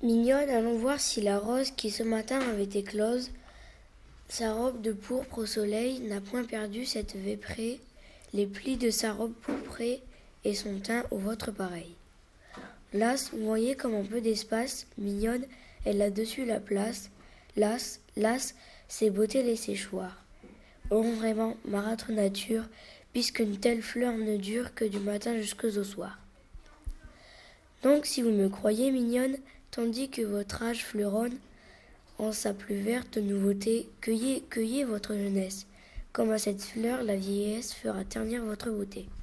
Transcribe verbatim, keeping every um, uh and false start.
Mignonne, allons voir si la rose qui ce matin avait éclose, sa robe de pourpre au soleil n'a point perdu cette véprée, les plis de sa robe pourprée et son teint au vôtre pareil. Las, vous voyez comme en peu d'espace, Mignonne, elle a dessus la place, las, las, ses beautés les séchoirs. Oh vraiment, marâtre nature, puisqu'une telle fleur ne dure que du matin jusqu'au soir. Donc si vous me croyez mignonne, tandis que votre âge fleuronne en sa plus verte nouveauté, cueillez, cueillez votre jeunesse, comme à cette fleur la vieillesse fera ternir votre beauté.